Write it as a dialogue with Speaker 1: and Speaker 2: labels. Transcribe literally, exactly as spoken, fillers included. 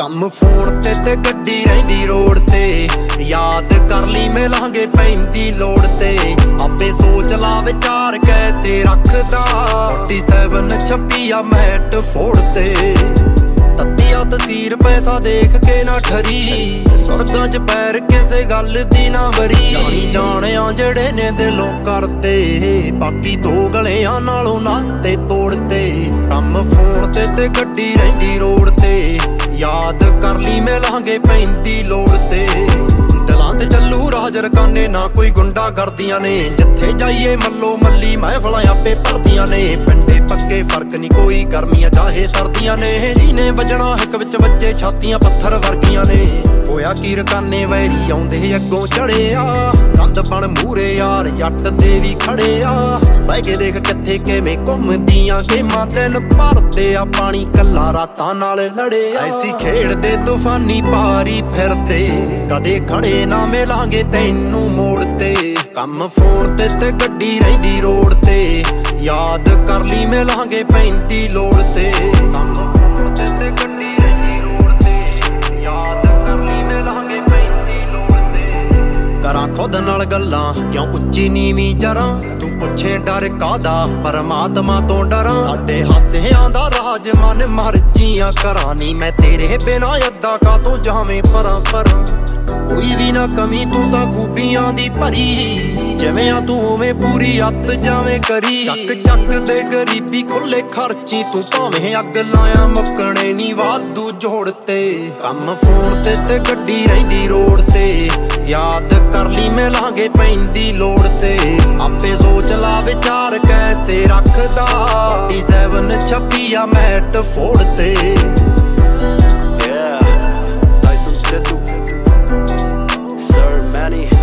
Speaker 1: ਕੰਮ ਫੋਨ ਤੇ ਤੇ ਗੱਡੀ ਰਹਿੰਦੀ ਰੋਡ ਤੇ, ਯਾਦ ਕਰ ਲਈ ਮਿਲਾਂਗੇ ਪੈਂਦੀ ਲੋੜ ਤੇ। ਆਪੇ ਸੋਚ ਲਾ ਵਿਚਾਰ ਕੈਸੇ ਰੱਖਦਾ, ਸੈਂਤਾਲੀ ਛੱਬੀ ਆ ਮੈਟ ਫੋੜ ਤੇ। ਤੱਤੀਆ ਤਸੀਰ ਪੈਸਾ ਦੇਖ ਕੇ ਨਾ ਠਰੀ, ਸੁਰਗਾਂ ਚ ਪੈਰ ਕਿਸੇ ਗੱਲ ਦੀ ਨਾ ਵਰੀ। ਜਾਣੀ ਜਾਣਿਆ ਜਿਹੜੇ ਨੇ ਦਿਲੋਂ ਕਰਦੇ, ਬਾਕੀ ਦੋ ਗਲਿਆਂ ਨਾਲੋਂ ਨਾਤੇ ਤੋੜਤੇ। ਕੰਮ ਫੋਨ ਤੇ ਤੇ ਗੱਡੀ ਰਹਿੰਦੀ ਰੋਡ ਤੇ, ਯਾਦ ਕਰ ਲਈ ਮਿਲਾਂਗੇ ਪੈਂਦੀ ਲੋੜ ਤੇ। ਦਿਲਾਂ ਤੇ ਚੱਲੂ ਰਾਜ ਰਕਾਨੇ, ਨਾ ਕੋਈ ਗੁੰਡਾ ਕਰਦੀਆਂ ਨੇ। ਜਿੱਥੇ ਜਾਈਏ ਮੱਲੋ ਮੱਲੀ ਮਹਿਫਲਾਂ ਆਪੇ ਭਰਦੀਆਂ ਨੇ। ਪਿੰਡੇ ਪੱਕੇ ਫਰਕ ਨਹੀਂ ਕੋਈ, ਗਰਮੀਆਂ ਚਾਹੇ ਸਰਦੀਆਂ ਨੇ। ਜਿਹਨੇ ਵੱਜਣਾ ਹਿੱਕ ਵਿੱਚ ਵੱਜੇ, ਛਾਤੀਆਂ ਪੱਥਰ ਵਰਗੀਆਂ ਨੇ। ਹੋਇਆ ਕੀ ਰਕਾਨੇ ਵੈਰੀ ਆਉਂਦੇ ਅੱਗੋਂ ਚੜੇ ਆ, ਕੰਧ ਬਣ ਮੂਰੇ ਯਾਰ ਜੱਟ ਦੇ ਵੀ ਖੜੇ ਆ। ਬਹਿ ਕੇ ਦੇਖ ਕਿੱਥੇ ਕਿਵੇਂ ਘੁੰਮਦੀਆਂ ਗੇਮਾਂ, ਦਿਨ ਭਰਦੇ ਆ ਪਾਣੀ ਕੱਲਾ ਰਾਤਾਂ ਨਾਲ ਲੜੇ ਆ। ਐਸੀ ਖੇਡਦੇ ਤੂਫਾਨੀ ਪਾਰੀ ਫਿਰਦੇ, ਕਦੇ ਖੜੇ ਨਾ ਮਿਲਾਂਗੇ ਤੈਨੂੰ ਮੋੜ ਤੇ। ਕੰਮ ਫੋਨ ਤੇ ਤੇ ਗੱਡੀ ਰਹਿੰਦੀ ਰੋਡ ਤੇ, ਯਾਦ ਕਰ ਲਈ ਮਿਲਾਂਗੇ ਪੈਂਦੀ ਲੋੜ ਤੇ। ਕੰਮ ਫੋਨ ਤੇ ਤੇ ਗੱਡੀ ਰਹਿੰਦੀ ਰੋਡ ਤੇ, ਯਾਦ ਕਰ ਲਈ ਮਿਲਾਂਗੇ ਪੈਂਦੀ ਲੋੜ ਤੇ। ਕਰਾਂ ਖੁਦ ਨਾਲ ਗੱਲਾਂ ਕਿਉਂ ਉੱਚੀ ਨੀਵੀਂ ਜਰਾਂ, ਤੂੰ ਪੁੱਛੇ ਡਰ ਕਾਦਾ ਪਰਮਾਤਮਾ ਤੋਂ ਡਰਾਂ। ਸਾਡੇ ਹਾਸਿਆਂ ਦਾ ਰਾਜ ਮਨ ਮਰਜ਼ੀਆਂ ਕਰਾਂ, ਨੀ ਮੈਂ ਤੇਰੇ ਬਿਨਾਂ ਅੱਧਾ ਕਾਤੋਂ ਜਾਵੇਂ ਪਰਾਂ ਪਰਾਂ। ਕੋਈ ਵੀ ਨਾ ਕਮੀ ਤੂੰ ਤਾਂ ਖੂਬੀਆਂ ਦੀ ਭਰੀ, ਜਿਵੇਂ ਆ ਤੂੰ ਉਵੇਂ ਪੂਰੀ ਅੱਤ ਜਾਵੇਂ ਕਰੀ। ਚੱਕ ਚੱਕ ਦੇ ਗਰੀਬੀ ਖੁੱਲੇ ਖਰਚੀ, ਤੂੰ ਭਾਵੇਂ ਅੱਗ ਲਾਇਆ ਮੁੱਕਣੇ ਨੀ ਵਾਧੂ ਜੋੜ ਤੇ। ਕੰਮ ਫੋਨ ਤੇ ਤੇ ਗੱਡੀ ਰਹਿੰਦੀ ਰੋਡ ਤੇ, ਯਾਦ ਕਰ ਲਈ ਮਿਲਾਂਗੇ ਪੈਂਦੀ ਲੋੜ ਤੇ। ਆਪੇ ਸੋਚ ਲਾ ਵਿਚਾਰ ਕੈਸੇ ਰੱਖਦਾ, ਸੈਂਤਾਲੀ ਛੱਬੀ ਆ ਮੈਟ ਫੋੜ ਤੇ। Sir Manny